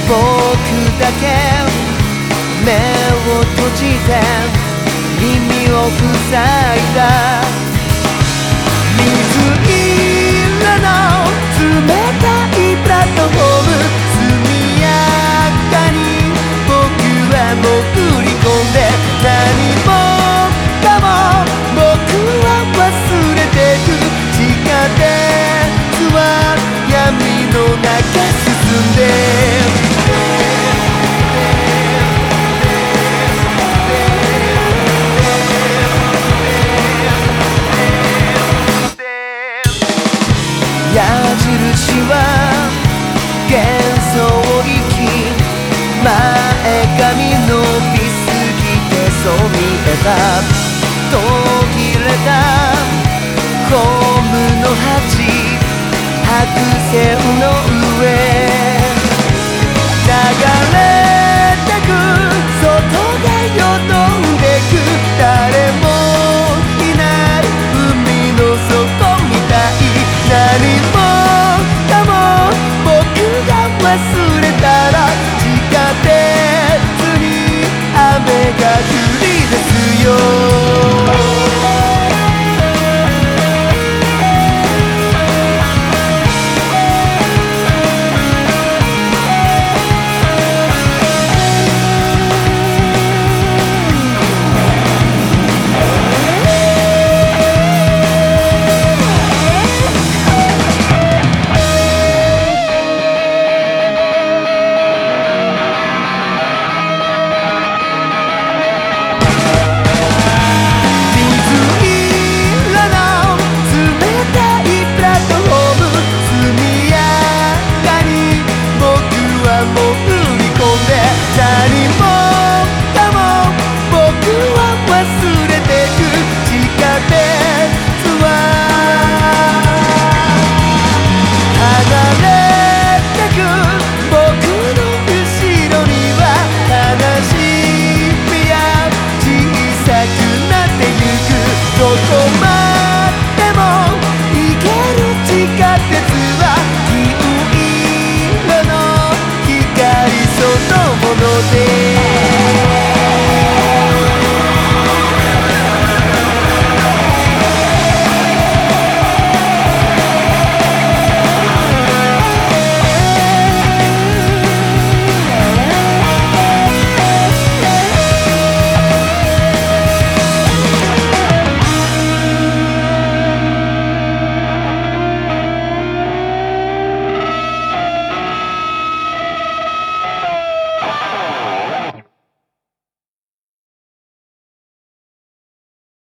僕だけ目を閉じて耳を塞いだ水色の冷たいプラットフォーム速やかに僕は潜り込んで何もかも僕は忘れてく地下鉄は闇の中進んで矢印は幻想域前髪伸びすぎてそう見えた途切れたホームの端白線の上流れてく外でよどんでく誰もいない海の底みたい何もかも僕が忘れ